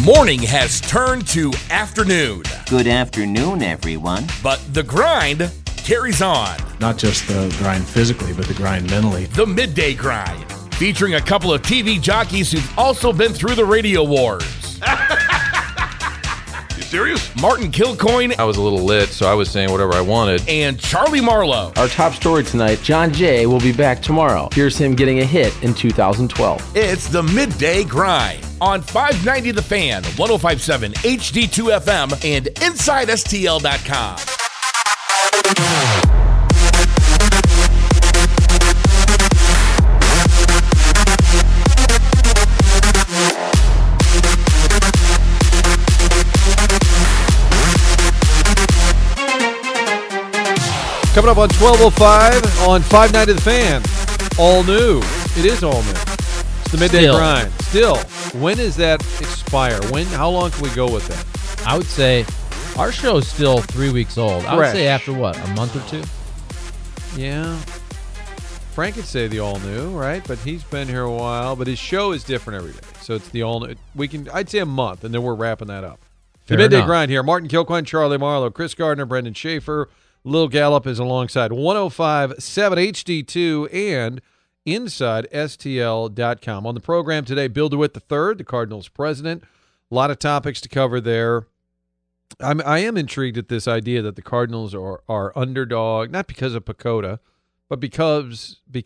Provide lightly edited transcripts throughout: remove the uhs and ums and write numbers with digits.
Morning has turned to afternoon. Good afternoon, everyone. But the grind carries on. Not just the grind physically, but the grind mentally. The Midday Grind, featuring a couple of TV jockeys who've also been through the radio wars. You serious? Martin Kilcoyne I was a little lit, so I was saying whatever I wanted. and Charlie Marlowe. Our top story tonight, John Jay will be back tomorrow. Here's him getting a hit in 2012. It's the Midday Grind on 590 The Fan, 105.7 HD2 FM, and InsideSTL.com. Coming up on 12:05 on 590 The Fan. All new. It is all new. It's the Midday Grind. Still, when does that expire? How long can we go with that? I would say our show is still 3 weeks old. I would Fresh. say after what, a month or two? Yeah. Frank could say the all new, right? But he's been here a while. But his show is different every day. So it's the all new. I'd say a month, and then we're wrapping that up. The Fair Midday enough. Grind here. Martin Kilcoyne, Charlie Marlowe, Chris Gardner, Brendan Schaefer. Lil Gallup is alongside 105.7 HD2 and inside STL.com. On the program today, Bill DeWitt III, the Cardinals president. A lot of topics to cover there. I am intrigued at this idea that the Cardinals are underdog, not because of Pacoda, but because the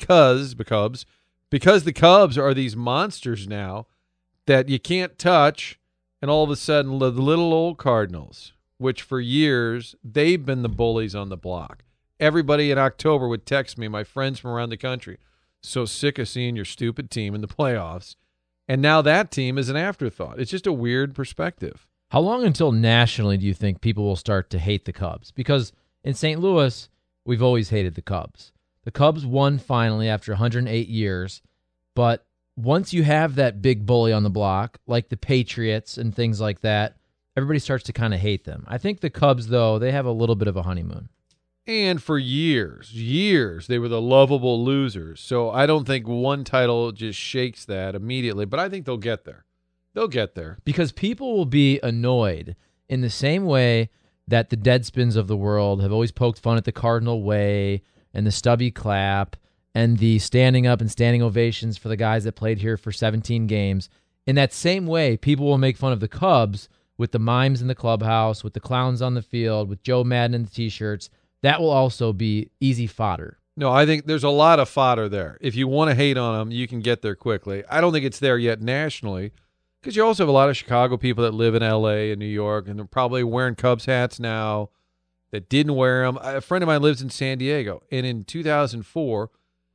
Cubs are these monsters now that you can't touch, and all of a sudden the little old Cardinals, which for years, they've been the bullies on the block. Everybody in October would text me, my friends from around the country, so sick of seeing your stupid team in the playoffs. And now that team is an afterthought. It's just a weird perspective. How long until nationally do you think people will start to hate the Cubs? Because in St. Louis, we've always hated the Cubs. The Cubs won finally after 108 years, but once you have that big bully on the block, like the Patriots and things like that, everybody starts to kind of hate them. I think the Cubs, though, they have a little bit of a honeymoon. And for years, they were the lovable losers. So I don't think one title just shakes that immediately, but I think they'll get there. They'll get there. Because people will be annoyed in the same way that the Deadspins of the world have always poked fun at the Cardinal way and the stubby clap and the standing up and standing ovations for the guys that played here for 17 games. In that same way, people will make fun of the Cubs with the mimes in the clubhouse, with the clowns on the field, with Joe Madden in the T-shirts. That will also be easy fodder. No, I think there's a lot of fodder there. If you want to hate on them, you can get there quickly. I don't think it's there yet nationally because you also have a lot of Chicago people that live in L.A. and New York, and they're probably wearing Cubs hats now that didn't wear them. A friend of mine lives in San Diego, and in 2004,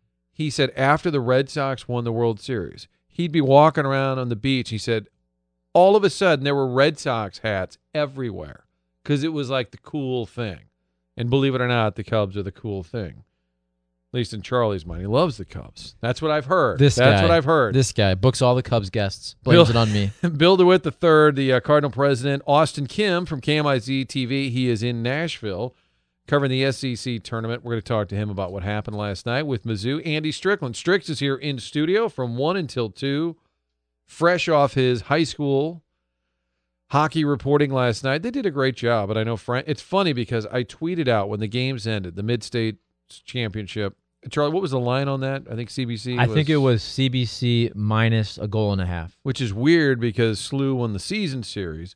he said after the Red Sox won the World Series, he'd be walking around on the beach. He said, all of a sudden, there were Red Sox hats everywhere because it was like the cool thing. And believe it or not, the Cubs are the cool thing. At least in Charlie's mind. He loves the Cubs. That's what I've heard. That's what I've heard. This guy books all the Cubs guests, blames it on me. Bill DeWitt III, the Cardinal president. Austin Kim from KMIZ TV. He is in Nashville covering the SEC tournament. We're going to talk to him about what happened last night with Mizzou. Andy Strickland. Strix is here in studio from 1 until 2. Fresh off his high school hockey reporting last night. They did a great job, but I know Frank. It's funny because I tweeted out when the games ended, the Mid-State Championship. Charlie, what was the line on that? I think CBC. I think it was CBC minus a goal and a half. Which is weird because SLU won the season series.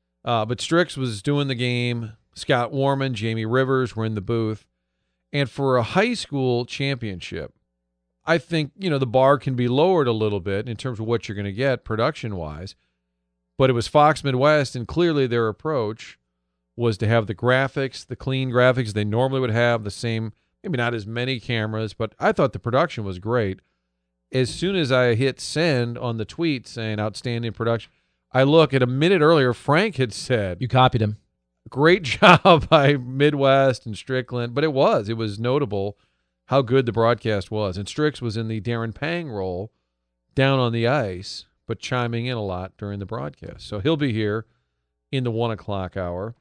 But Strix was doing the game. Scott Warman, Jamie Rivers were in the booth. And for a high school championship, I think, the bar can be lowered a little bit in terms of what you're going to get production-wise. But it was Fox Midwest, and clearly their approach was to have the graphics, the clean graphics they normally would have, the same, maybe not as many cameras, but I thought the production was great. As soon as I hit send on the tweet saying outstanding production, I look at a minute earlier, Frank had said. You copied him. Great job by Midwest and Strickland, but it was notable how good the broadcast was. And Strix was in the Darren Pang role down on the ice, but chiming in a lot during the broadcast. So he'll be here in the 1 o'clock hour.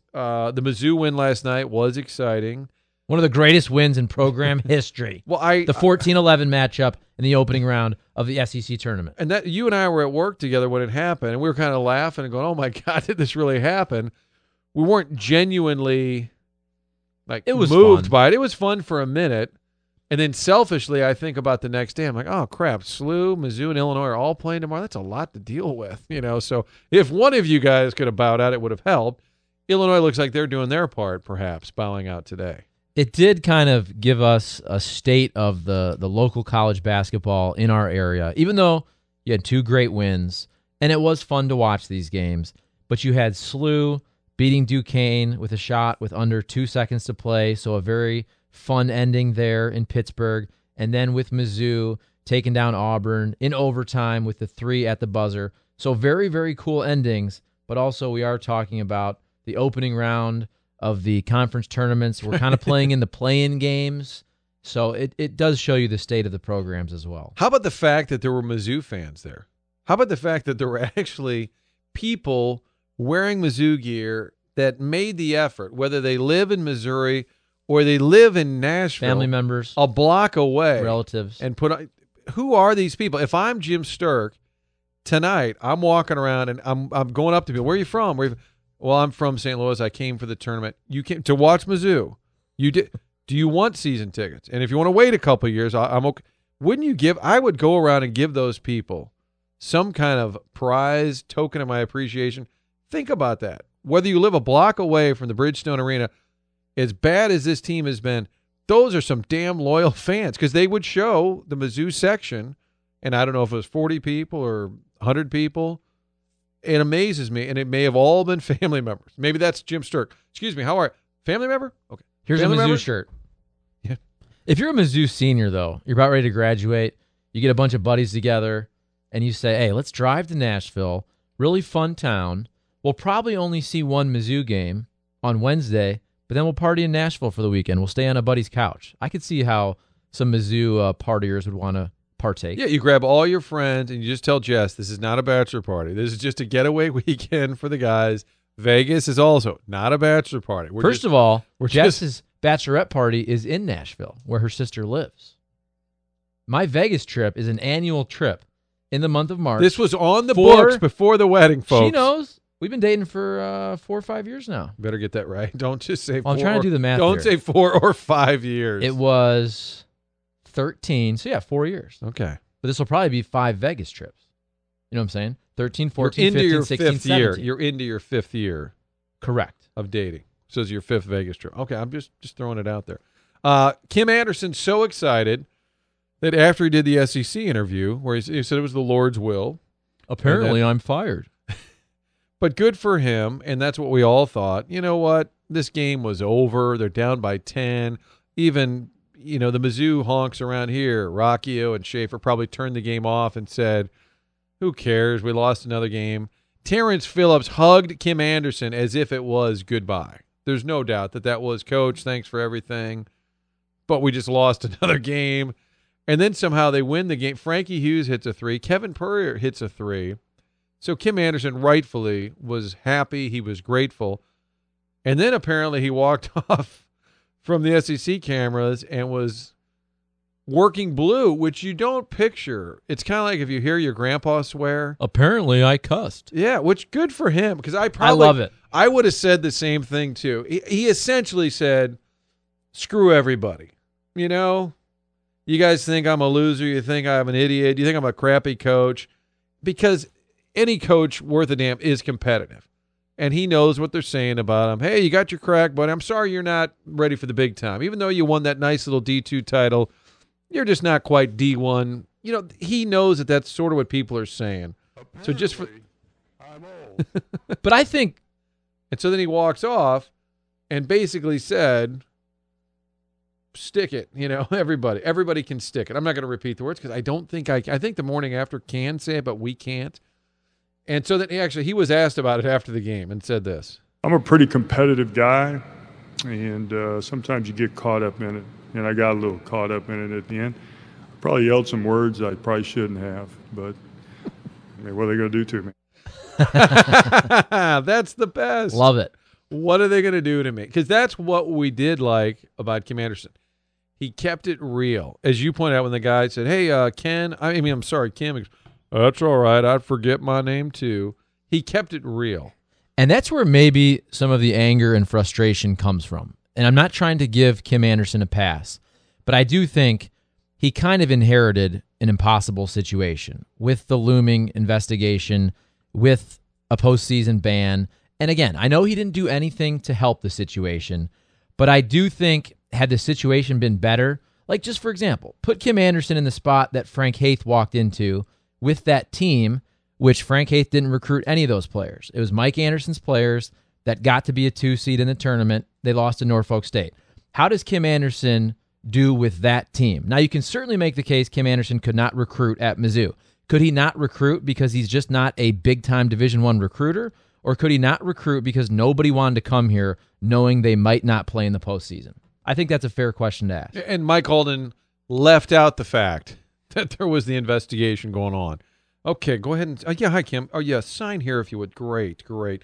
The Mizzou win last night was exciting. One of the greatest wins in program history. Well, the 14-11 matchup. in the opening round of the SEC tournament. And that you and I were at work together when it happened, and we were kind of laughing and going, "Oh my God, did this really happen?" We weren't genuinely It was moved fun. by it. It was fun for a minute, and then selfishly, I think about the next day. I'm like, "Oh crap, SLU, Mizzou, and Illinois are all playing tomorrow. That's a lot to deal with, you know." So if one of you guys could have bowed out, it would have helped. Illinois looks like they're doing their part, perhaps bowing out today. It did kind of give us a state of the local college basketball in our area, even though you had 2 great wins, and it was fun to watch these games. But you had SLU beating Duquesne with a shot with under 2 seconds to play, so a very fun ending there in Pittsburgh. And then with Mizzou taking down Auburn in overtime with the 3 at the buzzer. So very, very cool endings, but also we are talking about the opening round of the conference tournaments. We're kind of playing in the play-in games, so it does show you the state of the programs as well. How about the fact that there were Mizzou fans there? How about the fact that there were actually people wearing Mizzou gear that made the effort, whether they live in Missouri or they live in Nashville, Family members, a block away, relatives, and who are these people? If I'm Jim Sturk tonight, I'm walking around and I'm going up to people. Where are you from? Well, I'm from St. Louis. I came for the tournament. You came to watch Mizzou. You did. Do you want season tickets? And if you want to wait a couple of years, I'm okay. Wouldn't you give? I would go around and give those people some kind of prize token of my appreciation. Think about that. Whether you live a block away from the Bridgestone Arena, as bad as this team has been, those are some damn loyal fans because they would show the Mizzou section, and I don't know if it was 40 people or 100 people. It amazes me, and it may have all been family members. Maybe that's Jim Sturk. Excuse me, how are you? Family member? Okay. Here's family a Mizzou member? shirt. Yeah. If you're a Mizzou senior, though, you're about ready to graduate, you get a bunch of buddies together, and you say, hey, let's drive to Nashville, really fun town. We'll probably only see one Mizzou game on Wednesday, but then we'll party in Nashville for the weekend. We'll stay on a buddy's couch. I could see how some Mizzou partiers would want to partake. Yeah, you grab all your friends and you just tell Jess, this is not a bachelor party. This is just a getaway weekend for the guys. Vegas is also not a bachelor party. First of all, we're Jess's bachelorette party is in Nashville, where her sister lives. My Vegas trip is an annual trip in the month of March. This was on the books before the wedding, folks. She knows. We've been dating for 4 or 5 years now. Better get that right. Don't just say 4. I'm trying to do the math Don't here. say 4 or 5 years. It was 13. So, yeah, 4 years. Okay. But this will probably be 5 Vegas trips. You know what I'm saying? 13, 14, You're into 15, your 16, 5th 17. year. You're into your 5th year Correct. of dating. So it's your 5th Vegas trip. Okay, I'm just throwing it out there. Kim Anderson's so excited that after he did the SEC interview, where he said it was the Lord's will. Apparently, I'm fired. But good for him, and that's what we all thought. You know what? This game was over. They're down by 10. Even, the Mizzou honks around here, Rocchio and Schaefer probably turned the game off and said, who cares? We lost another game. Terrence Phillips hugged Kim Anderson as if it was goodbye. There's no doubt that was, Coach, thanks for everything. But we just lost another game. And then somehow they win the game. Frankie Hughes hits a 3. Kevin Purrier hits a 3. So Kim Anderson rightfully was happy. He was grateful. And then apparently he walked off from the SEC cameras and was working blue, which you don't picture. It's kind of like if you hear your grandpa swear. Apparently, I cussed. Yeah, which good for him because I love it. I would have said the same thing too. He essentially said, screw everybody. You guys think I'm a loser. You think I'm an idiot. You think I'm a crappy coach. Because any coach worth a damn is competitive. And he knows what they're saying about him. Hey, you got your crack, but I'm sorry you're not ready for the big time. Even though you won that nice little D2 title, you're just not quite D1. He knows that that's sort of what people are saying. So just for I'm old. But I think, and so then he walks off and basically said, stick it, everybody can stick it. I'm not going to repeat the words because I don't think I think the morning after can say it, but we can't. And so then he was asked about it after the game and said this. I'm a pretty competitive guy, and sometimes you get caught up in it, and I got a little caught up in it at the end. Probably yelled some words I probably shouldn't have, but what are they going to do to me? That's the best. love it. What are they going to do to me? Because that's what we did like about Kim Anderson. He kept it real. As you pointed out when the guy said, hey, Kim, Kim, that's all right. I'd forget my name too. He kept it real. And that's where maybe some of the anger and frustration comes from. And I'm not trying to give Kim Anderson a pass, but I do think he kind of inherited an impossible situation with the looming investigation, with a postseason ban. And again, I know he didn't do anything to help the situation, but I do think had the situation been better, like just for example, put Kim Anderson in the spot that Frank Haith walked into with that team, which Frank Haith didn't recruit any of those players. It was Mike Anderson's players that got to be a 2 seed in the tournament. They lost to Norfolk State. How does Kim Anderson do with that team? Now, you can certainly make the case Kim Anderson could not recruit at Mizzou. Could he not recruit because he's just not a big-time Division I recruiter? Or could he not recruit because nobody wanted to come here knowing they might not play in the postseason? I think that's a fair question to ask. And Mike Holden left out the fact that there was the investigation going on. Okay, go ahead and hi, Kim. Oh, yeah, sign here if you would. Great.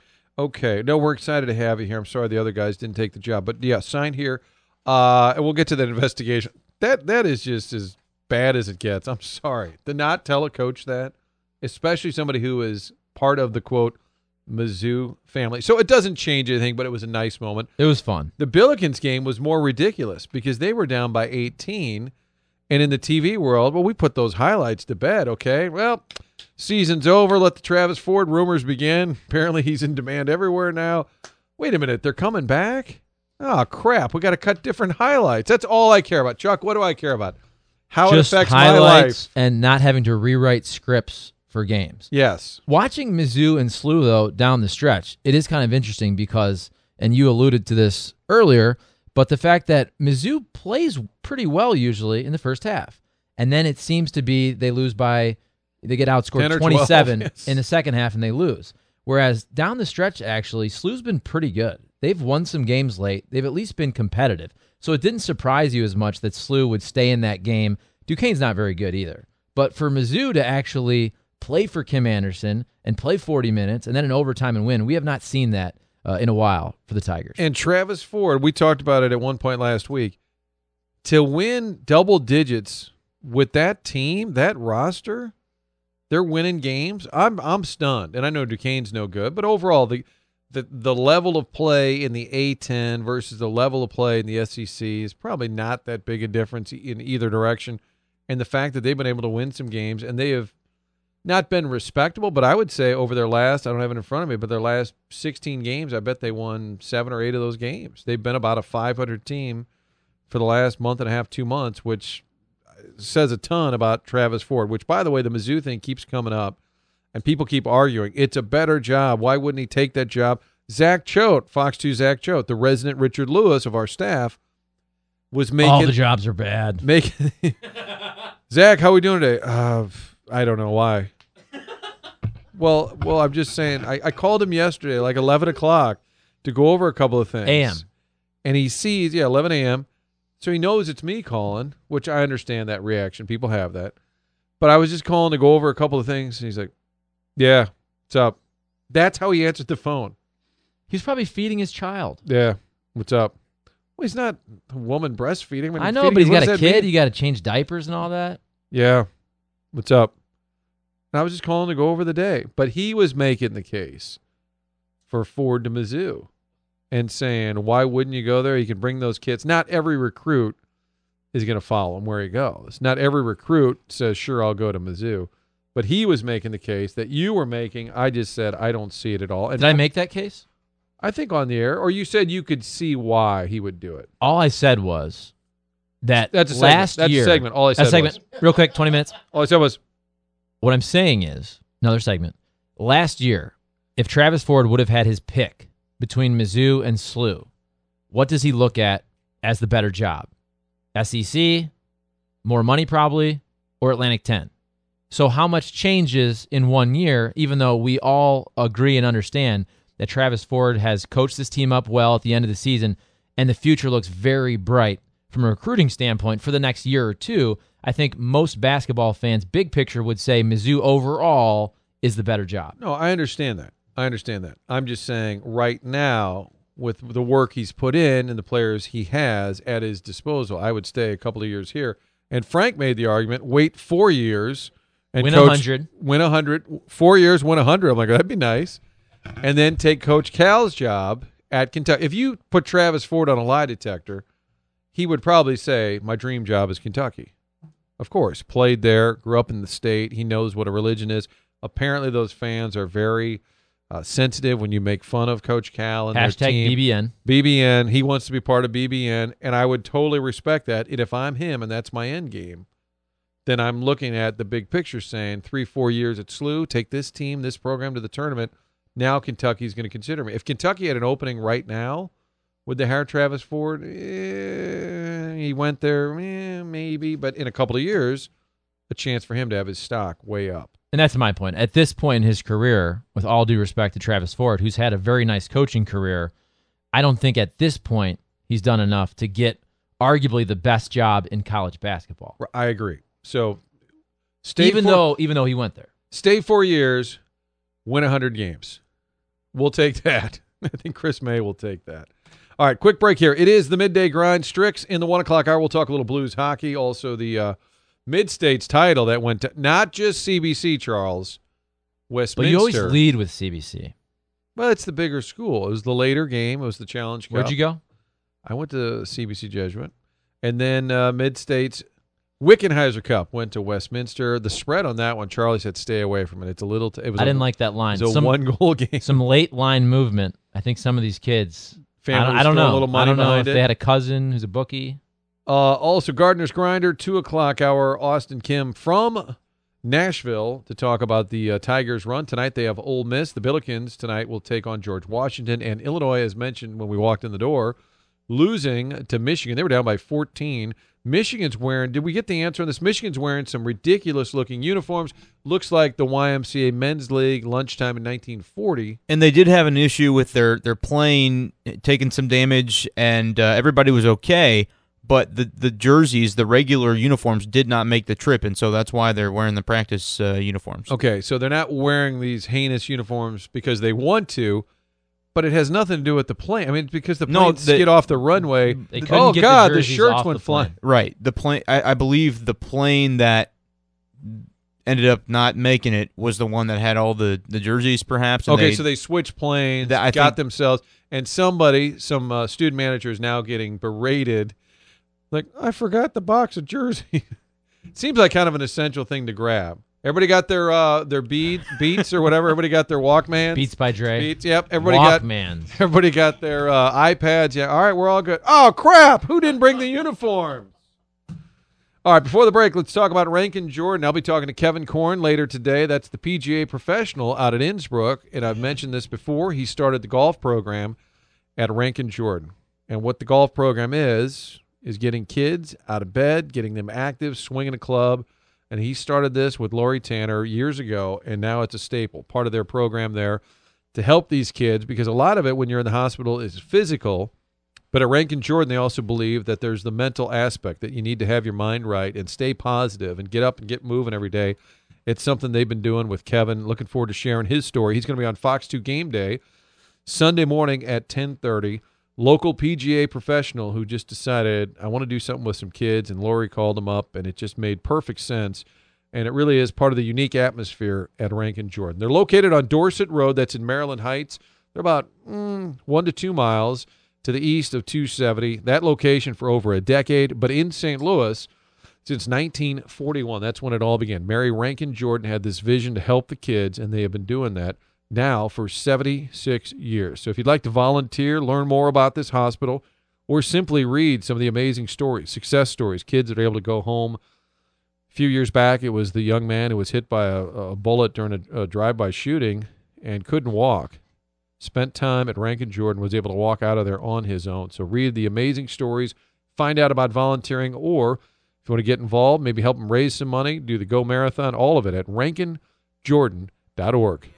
Okay, no, we're excited to have you here. I'm sorry the other guys didn't take the job. But, yeah, sign here. And we'll get to that investigation. That is just as bad as it gets. I'm sorry. To not tell a coach that, especially somebody who is part of the, quote, Mizzou family. So it doesn't change anything, but it was a nice moment. It was fun. The Billikens game was more ridiculous because they were down by 18, and in the TV world, well, we put those highlights to bed, okay? Well, season's over. Let the Travis Ford rumors begin. Apparently he's in demand everywhere now. Wait a minute. They're coming back? Oh, crap. We got to cut different highlights. That's all I care about. Chuck, what do I care about? How just it affects highlights my life. And not having to rewrite scripts for games. Yes. Watching Mizzou and SLU, though, down the stretch, it is kind of interesting because, and you alluded to this earlier, but the fact that Mizzou plays pretty well usually in the first half. And then it seems to be they get outscored 27 yes. in the second half and they lose. Whereas down the stretch, actually, SLU's been pretty good. They've won some games late. They've at least been competitive. So it didn't surprise you as much that SLU would stay in that game. Duquesne's not very good either. But for Mizzou to actually play for Kim Anderson and play 40 minutes and then in overtime and win, we have not seen that in a while for the Tigers. And Travis Ford, we talked about it at one point last week, to win double digits with that team, that roster, they're winning games. I'm stunned, and I know Duquesne's no good, but overall the level of play in the A-10 versus the level of play in the SEC is probably not that big a difference in either direction. And the fact that they've been able to win some games, and they have not been respectable, but I would say over their last, I don't have it in front of me, but their last 16 games, I bet they won 7 or 8 of those games. They've been about a 500 team for the last month and a half, 2 months, which says a ton about Travis Ford, which, by the way, the Mizzou thing keeps coming up, and people keep arguing. It's a better job. Why wouldn't he take that job? Zach Choate, Fox 2 Zach Choate, the resident Richard Lewis of our staff, was making... All the jobs are bad. Zach, how are we doing today? I don't know why. Well, I'm just saying, I called him yesterday, like 11 o'clock, to go over a couple of things. A.M. And he sees, 11 a.m., so he knows it's me calling, which I understand that reaction. People have that. But I was just calling to go over a couple of things, and he's like, yeah, what's up? That's how he answered the phone. He's probably feeding his child. Yeah, what's up? Well, he's not a woman breastfeeding. I know, but he's got a kid. You got to change diapers and all that. Yeah, what's up? And I was just calling to go over the day. But he was making the case for Ford to Mizzou and saying, why wouldn't you go there? You can bring those kids. Not every recruit is going to follow him where he goes. Not every recruit says, sure, I'll go to Mizzou. But he was making the case that you were making. I just said, I don't see it at all. And did I make that case? I think on the air. Or you said you could see why he would do it. All I said was that that's a last segment. year. That's a segment. All I said was. Real quick, 20 minutes. All I said was. What I'm saying is, another segment. Last year, if Travis Ford would have had his pick between Mizzou and SLU, what does he look at as the better job? SEC, more money probably, or Atlantic 10? So how much changes in 1 year, even though we all agree and understand that Travis Ford has coached this team up well at the end of the season, and the future looks very bright from a recruiting standpoint for the next year or two. I think most basketball fans, big picture, would say Mizzou overall is the better job. No, I understand that. I'm just saying right now, with the work he's put in and the players he has at his disposal. I would stay a couple of years here. And Frank made the argument, wait 4 years and Win coach, 100. Win 100. 4 years, win 100. I'm like, that'd be nice. And then take Coach Cal's job at Kentucky. If you put Travis Ford on a lie detector, he would probably say, my dream job is Kentucky. Of course, played there, grew up in the state. He knows what a religion is. Apparently those fans are very sensitive when you make fun of Coach Cal and Hashtag their team. BBN. BBN. He wants to be part of BBN, and I would totally respect that. And if I'm him and that's my end game, then I'm looking at the big picture saying 3-4 years at SLU, take this team, this program to the tournament. Now Kentucky's going to consider me. If Kentucky had an opening right now, would they hire Travis Ford? He went there, maybe. But in a couple of years, a chance for him to have his stock way up. And that's my point. At this point in his career, with all due respect to Travis Ford, who's had a very nice coaching career, I don't think at this point he's done enough to get arguably the best job in college basketball. I agree. So stay even though he went there. Stay 4 years, win 100 games. We'll take that. I think Chris May will take that. All right, quick break here. It is the Midday Grind. Strix in the 1 o'clock hour. We'll talk a little Blues hockey, also the Mid-States title that went to not just CBC, Charles, Westminster. But you always lead with CBC. Well, it's the bigger school. It was the later game. It was the Challenge Cup. Where'd you go? I went to CBC Jesuit. And then Mid-States Wickenheiser Cup went to Westminster. The spread on that one, Charlie said stay away from it. It's a little I didn't like that line. It was a one-goal game. Some late line movement. I think some of these kids, Families I don't throw know. a little money I don't know if behind it. they had a cousin who's a bookie. Also, Gardner's Grinder, 2 o'clock hour, Austin Kim from Nashville to talk about the Tigers run. Tonight they have Ole Miss. The Billikens tonight will take on George Washington. And Illinois, as mentioned when we walked in the door, losing to Michigan. They were down by 14. Michigan's wearing, did we get the answer on this? Michigan's wearing some ridiculous-looking uniforms. Looks like the YMCA Men's League lunchtime in 1940. And they did have an issue with their plane taking some damage, and everybody was okay. But the jerseys, the regular uniforms, did not make the trip, and so that's why they're wearing the practice uniforms. Okay, so they're not wearing these heinous uniforms because they want to, but it has nothing to do with the plane. I mean, it's because the plane skid off the runway. They couldn't get the jerseys shirts off went the flying. plane. Right. The plane. I believe the plane that ended up not making it was the one that had all the jerseys, perhaps. And so they switched planes, themselves, and some student manager is now getting berated. Like, I forgot the box of jerseys. Seems like kind of an essential thing to grab. Everybody got their Beats or whatever. Everybody got their Walkmans. Beats by Dre. Beats, yep. Everybody got their iPads. Yeah, all right, we're all good. Oh, crap. Who didn't bring the uniforms? All right, before the break, let's talk about Rankin Jordan. I'll be talking to Kevin Korn later today. That's the PGA professional out at Innsbruck, and I've mentioned this before. He started the golf program at Rankin Jordan. And what the golf program is getting kids out of bed, getting them active, swinging a club. And he started this with Lori Tanner years ago, and now it's a staple, part of their program there to help these kids, because a lot of it when you're in the hospital is physical. But at Rankin Jordan, they also believe that there's the mental aspect, that you need to have your mind right and stay positive and get up and get moving every day. It's something they've been doing with Kevin. Looking forward to sharing his story. He's going to be on Fox 2 Game Day Sunday morning at 10:30. Local PGA professional who just decided, I want to do something with some kids, and Lori called him up, and it just made perfect sense. And it really is part of the unique atmosphere at Rankin Jordan. They're located on Dorset Road. That's in Maryland Heights. They're about 1 to 2 miles to the east of 270. That location for over a decade, but in St. Louis since 1941. That's when it all began. Mary Rankin Jordan had this vision to help the kids, and they have been doing that now for 76 years. So if you'd like to volunteer, learn more about this hospital, or simply read some of the amazing stories, success stories, kids that are able to go home. A few years back, it was the young man who was hit by a bullet during a drive-by shooting and couldn't walk. Spent time at Rankin Jordan, was able to walk out of there on his own. So read the amazing stories, find out about volunteering, or if you want to get involved, maybe help them raise some money, do the Go Marathon, all of it at rankinjordan.org.